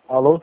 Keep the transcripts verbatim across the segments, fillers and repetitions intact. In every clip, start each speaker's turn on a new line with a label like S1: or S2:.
S1: Alô?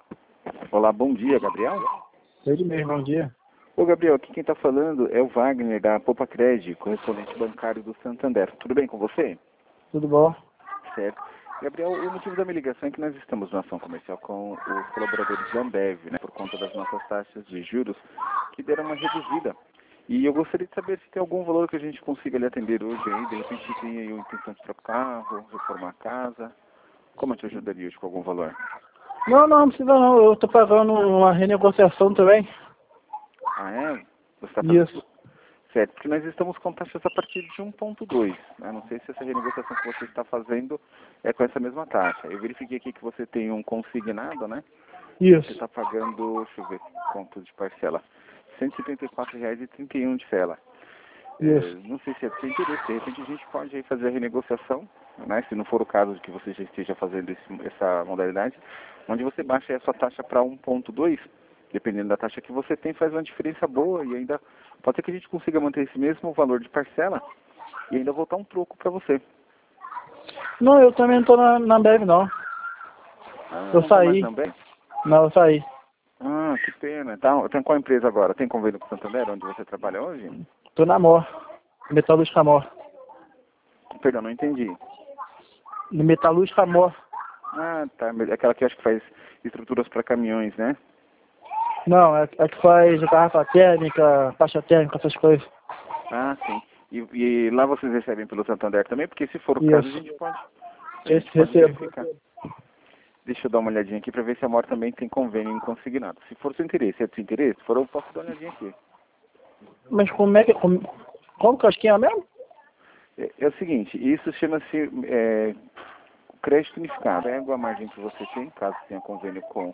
S2: Olá, bom dia, Gabriel.
S1: Ele mesmo, bom dia.
S2: Ô, Gabriel, aqui quem está falando é o Wagner, da Popacred, correspondente bancário do Santander. Tudo bem com você?
S1: Tudo bom?
S2: Certo. Gabriel, o motivo da minha ligação é que nós estamos numa ação comercial com os colaboradores da Ambev, né, por conta das nossas taxas de juros, que deram uma reduzida. E eu gostaria de saber se tem algum valor que a gente consiga lhe atender hoje aí, de repente tem aí uma intenção de trocar carro, reformar a casa. Como eu te ajudaria hoje com algum valor?
S1: Não, não, não precisa não. Eu tô pagando uma renegociação também.
S2: Ah, é? Você está fazendo
S1: Isso.
S2: Certo, porque nós estamos com taxas a partir de um ponto dois. Né? Não sei se essa renegociação que você está fazendo é com essa mesma taxa. Eu verifiquei aqui que você tem um consignado, né? Você
S1: Isso.
S2: está pagando, deixa eu ver, quanto de parcela? cento e setenta e quatro reais e trinta e um de cela. É,
S1: Isso.
S2: não sei se é do seu interesse, de repente a gente pode aí fazer a renegociação, né? Se não for o caso de que você já esteja fazendo esse, essa modalidade, onde você baixa a sua taxa para um ponto dois, dependendo da taxa que você tem, faz uma diferença boa e ainda pode ser que a gente consiga manter esse mesmo valor de parcela e ainda voltar um troco para você.
S1: Não, eu também não tô na, na Ambev, não.
S2: Ah,
S1: Eu
S2: não está mais
S1: saí.
S2: na Ambev?
S1: Não, eu saí.
S2: Ah, que pena. Tá, tem qual empresa agora? Tem convênio com o Santander, onde você trabalha hoje?
S1: Tô na Mor. Metalúrgica Mor.
S2: Perdão, não entendi.
S1: No Metalúrgica Mor.
S2: Ah, tá. Aquela que acho que faz estruturas para caminhões, né?
S1: Não, é, é que faz garrafa térmica, faixa térmica, essas coisas.
S2: Ah, sim. E, e lá vocês recebem pelo Santander também? Porque se for o caso, a
S1: Isso.
S2: gente pode, a
S1: Esse
S2: gente pode
S1: recebo.
S2: verificar. Deixa eu dar uma olhadinha aqui para ver se a Mor também tem convênio em consignado. Se for do seu interesse, é do seu interesse? Se for, eu posso dar uma olhadinha aqui.
S1: Mas como é que... Como, como que é o esquema mesmo?
S2: É, é o seguinte, isso chama-se é, crédito unificado. Pega a margem que você tem, caso tenha convênio com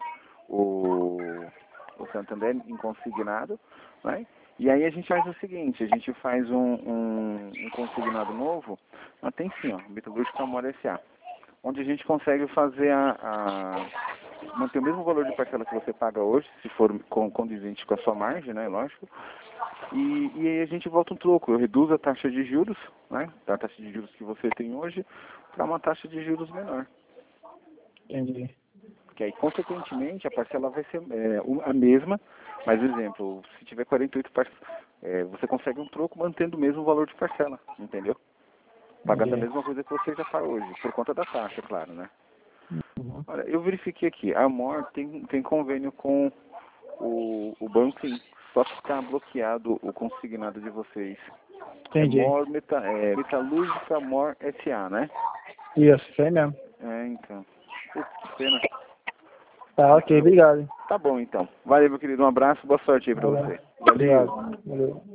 S2: o, o Santander em consignado, né? E aí a gente faz o seguinte, a gente faz um, um, um consignado novo, mas tem sim, ó, Metalúrgica Amor S A, onde a gente consegue fazer a, a manter o mesmo valor de parcela que você paga hoje, se for com, condizente com a sua margem, né, lógico. E, e aí a gente volta um troco, eu reduzo a taxa de juros, né, da taxa de juros que você tem hoje, para uma taxa de juros menor.
S1: Entendi.
S2: Que aí, consequentemente, a parcela vai ser é, a mesma, mas, exemplo, se tiver quarenta e oito parcelas, é, você consegue um troco mantendo o mesmo valor de parcela, entendeu? Pagando a
S1: Entendi.
S2: mesma coisa que você já paga hoje, por conta da taxa, claro, né?
S1: Uhum.
S2: Olha, eu verifiquei aqui, a Amor tem, tem convênio com o, o banco, sim, só que está bloqueado o consignado de vocês. É
S1: Entendi.
S2: Mor Meta, é, Metalúrgica Mor S A, né?
S1: Isso, isso aí mesmo.
S2: É, então. Putz, que pena.
S1: Tá, ok,
S2: Então,
S1: obrigado.
S2: tá bom, então. Valeu, meu querido. Um abraço, boa sorte aí pra
S1: Valeu.
S2: você. Valeu.
S1: Obrigado. Valeu.